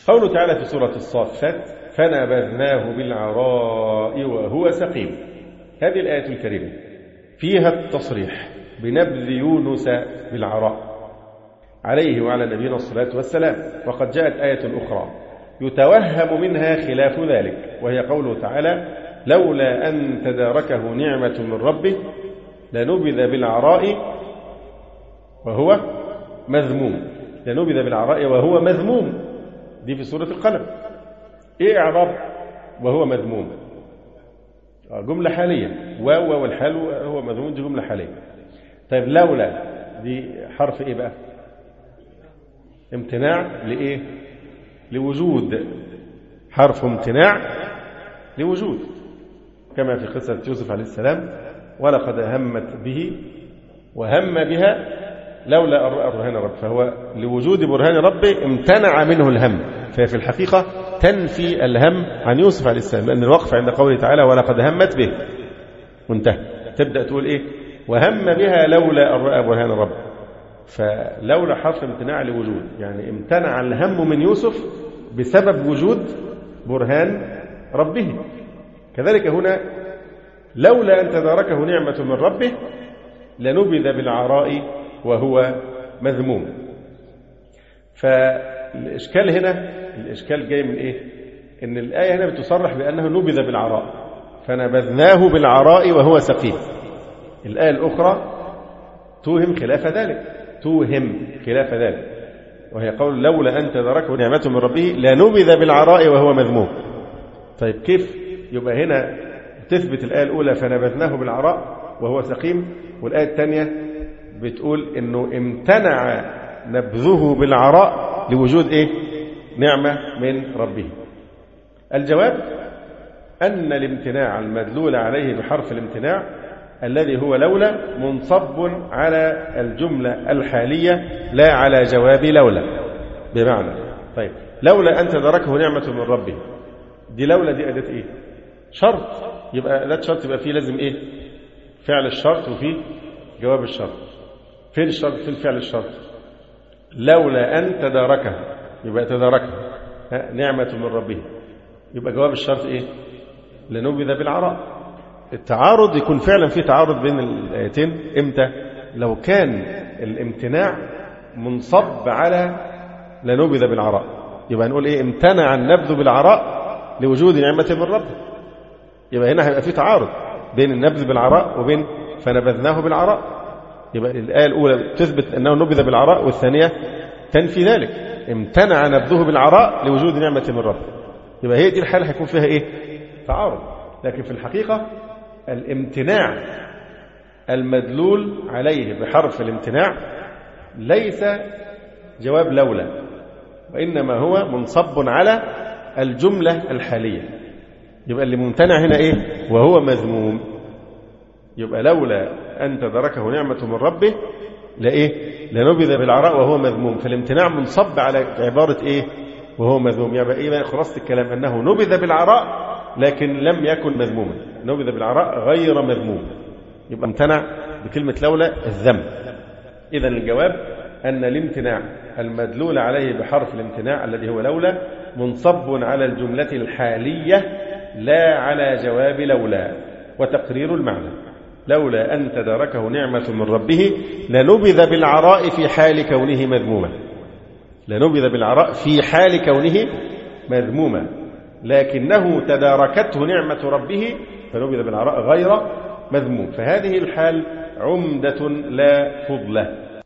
قوله تعالى في سورة الصافات فنبذناه بالعراء وهو سقيم. هذه الآية الكريمة فيها التصريح بنبذ يونس بالعراء عليه وعلى نبينا الصلاة والسلام. وقد جاءت آية أخرى يتوهم منها خلاف ذلك، وهي قوله تعالى لولا أن تداركه نعمة من ربه لنبذ بالعراء وهو مذموم. لنبذ بالعراء وهو مذموم، دي في سورة القلم. إيه إعراب وهو مذموم؟ جملة حالية، واو والحال هو مذموم، دي جملة حالية. طيب لولا دي حرف إيه بقى؟ امتناع لإيه؟ لوجود، حرف امتناع لوجود، كما في قصة يوسف عليه السلام ولقد همت به وهم بها لولا أن رأى برهان رب. فهو لوجود برهان ربه امتنع منه الهم، فهي في الحقيقة تنفي الهم عن يوسف عليه السلام، لأن الوقف عند قوله تعالى ولقد همت به منتهى. تبدأ تقول إيه؟ وهم بها لولا أن رأى برهان رب. فلولا حرف امتناع لوجود، يعني امتنع الهم من يوسف بسبب وجود برهان ربه. كذلك هنا لولا أن تداركه نعمة من ربه لنبذ بالعراء وهو مذموم. فالإشكال هنا، الإشكال جاي من إيه؟ إن الآية هنا بتصرح بأنه نبذ بالعراء، فنبذناه بالعراء وهو سقيم. الآية الأخرى توهم خلاف ذلك، توهم خلاف ذلك، وهي قول لولا أن تداركه نعمة من ربه لنبذ بالعراء وهو مذموم. طيب كيف يبقى هنا تثبت الآية الأولى فنبذناه بالعراء وهو سقيم، والآية الثانية بتقول إنه امتنع نبذه بالعراء لوجود إيه؟ نعمة من ربه؟ الجواب أن الامتناع المدلول عليه بحرف الامتناع الذي هو لولا منصب على الجملة الحالية لا على جواب لولا. بمعنى طيب لولا أن تدركه نعمة من ربه، دي لولا دي أداة إيه؟ شرط. يبقى أداة شرط يبقى فيه لازم إيه؟ فعل الشرط وفيه جواب الشرط. فين الشرط؟ فين فعل الشرط؟ لولا أن تداركه، يبقى تداركه نعمة من ربه، يبقى جواب الشرط إيه؟ لنبذ بالعراء. التعارض يكون فعلا في تعارض بين الآيتين إمتى؟ لو كان الامتناع منصب على لنبذ بالعراء، يبقى نقول إيه؟ امتنع النبذ بالعراء لوجود نعمة من ربه. يبقى هنا هيبقى في تعارض بين النبذ بالعراء وبين فنبذناه بالعراء. يبقى الآية الأولى تثبت أنه نبذ بالعراء، والثانية تنفي ذلك، امتنع نبذه بالعراء لوجود نعمة من ربه. يبقى هي دي الحالة هيكون فيها إيه؟ تعارض. لكن في الحقيقة الامتناع المدلول عليه بحرف الامتناع ليس جواب لولا، وإنما هو منصب على الجملة الحالية. يبقى اللي ممتنع هنا إيه؟ وهو مذموم. يبقى لولا أن تدركه نعمة من ربه لإيه؟ لنبذ بالعراء وهو مذموم. فالامتناع منصب على عبارة إيه؟ وهو مذموم. يبقى إيه خلاصة الكلام؟ أنه نبذ بالعراء لكن لم يكن مذموما، نبذ بالعراء غير مذموم. يبقى امتنع بكلمة لولا الذم. إذن الجواب أن الامتناع المدلول عليه بحرف الامتناع الذي هو لولا منصب على الجملة الحالية لا على جواب لولا. وتقرير المعنى لولا أن تداركه نعمة من ربه لنبذ بالعراء في حال كونه مذموما. لنبذ بالعراء في حال كونه مذموما، لكنه تداركته نعمة ربه فنبذ بالعراء غير مذموم. فهذه الحال عمدة لا فضلة.